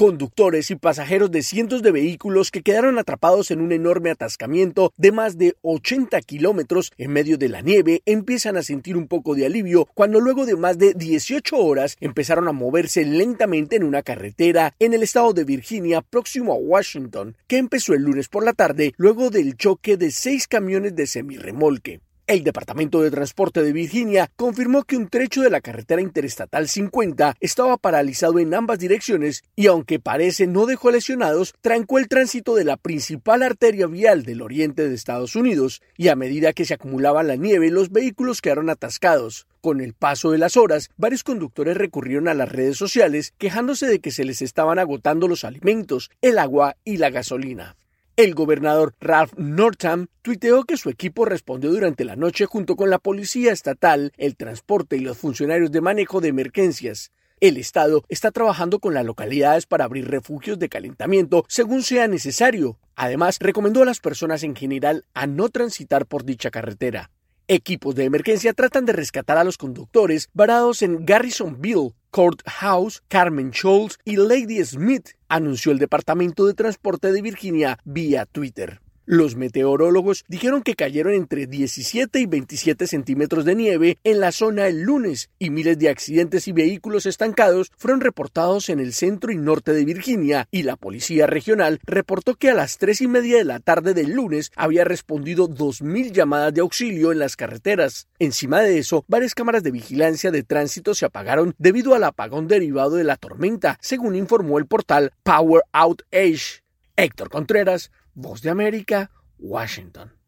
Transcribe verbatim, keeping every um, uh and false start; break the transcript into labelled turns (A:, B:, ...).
A: Conductores y pasajeros de cientos de vehículos que quedaron atrapados en un enorme atascamiento de más de ochenta kilómetros en medio de la nieve empiezan a sentir un poco de alivio cuando luego de más de dieciocho horas empezaron a moverse lentamente en una carretera en el estado de Virginia próximo a Washington, que empezó el lunes por la tarde luego del choque de seis camiones de semirremolque. El Departamento de Transporte de Virginia confirmó que un trecho de la carretera interestatal cincuenta estaba paralizado en ambas direcciones y, aunque parece no dejó lesionados, trancó el tránsito de la principal arteria vial del oriente de Estados Unidos, y a medida que se acumulaba la nieve, los vehículos quedaron atascados. Con el paso de las horas, varios conductores recurrieron a las redes sociales quejándose de que se les estaban agotando los alimentos, el agua y la gasolina. El gobernador Ralph Northam tuiteó que su equipo respondió durante la noche junto con la policía estatal, el transporte y los funcionarios de manejo de emergencias. El estado está trabajando con las localidades para abrir refugios de calentamiento según sea necesario. Además, recomendó a las personas en general a no transitar por dicha carretera. Equipos de emergencia tratan de rescatar a los conductores varados en Garrisonville, Courthouse, Carmen Shoals y Lady Smith, anunció el Departamento de Transporte de Virginia vía Twitter. Los meteorólogos dijeron que cayeron entre diecisiete y veintisiete centímetros de nieve en la zona el lunes y miles de accidentes y vehículos estancados fueron reportados en el centro y norte de Virginia, y la policía regional reportó que a las tres y media de la tarde del lunes había respondido dos mil llamadas de auxilio en las carreteras. Encima de eso, varias cámaras de vigilancia de tránsito se apagaron debido al apagón derivado de la tormenta, según informó el portal Power Outage. Héctor Contreras, Voz de América, Washington.